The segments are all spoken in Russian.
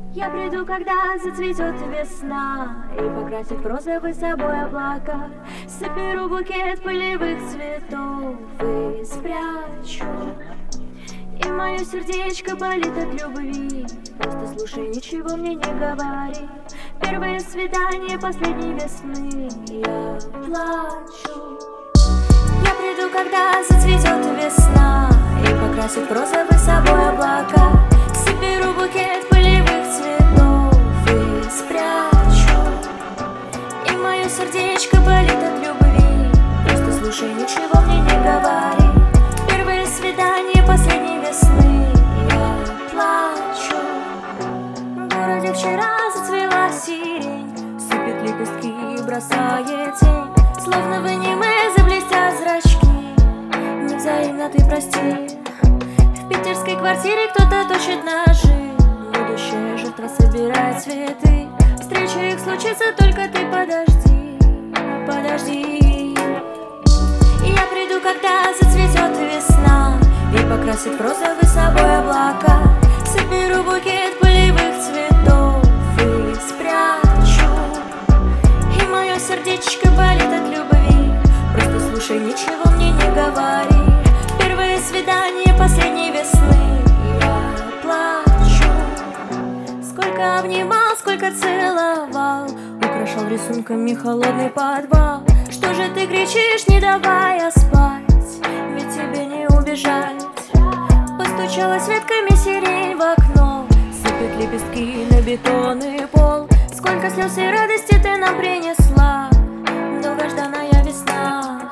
Я приду, когда зацветет весна, и покрасит в розовый собой облака. Соберу букет пылевых цветов и спрячу. И мое сердечко болит от любви. Просто слушай, ничего мне не говори. Первое свидание последней весны. Я плачу. Я приду, когда зацветет весна, и покрасит в розовый собой облака. Соберу букет пылевых цветов и спрячу. И мое сердечко болит от любви. Просто слушай, ничего мне не говори. Первое свидание последней весны. Я плачу. В городе вчера зацвела сирень, сыпет лепестки и бросает тень. Словно в аниме заблестят зрачки. Невзаимно ты прости. В питерской квартире кто-то точит ножи. Будущая жертва собирает цветы. Встреча их случится, только ты подожди. Подожди. Я приду, когда зацветет весна, и покрасит в розовый собой облака. Соберу букет пылевых цветов и спрячу. И мое сердечко болит от любви. Просто слушай, ничего мне не говори. Первое свидание последней весны. Я плачу. Сколько обнимал, сколько целовал, украшал рисунками холодный подвал. Что же ты кричишь, не давая спать? Ведь тебе не убежать. Постучалась ветками сирень в окно, сыпят лепестки на бетонный пол. Сколько слез и радости ты нам принесла, долгожданная весна.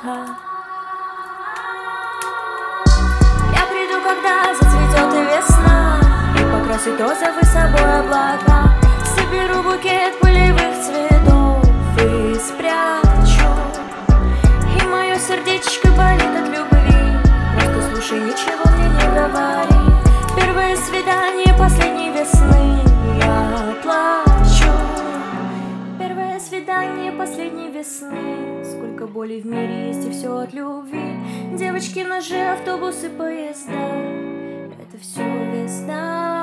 Я приду, когда зацветет весна, и покрасит розовый собой облака. Соберу букет пылевых цветов и спрячу. И мое сердечко болит от любви. Просто слушай, ничего мне не говори. Первое свидание последней весны. Я плачу. Первое свидание последней весны. Сколько боли в мире есть, и все от любви. Девочки, ножи, автобусы, поезда. Это все весна.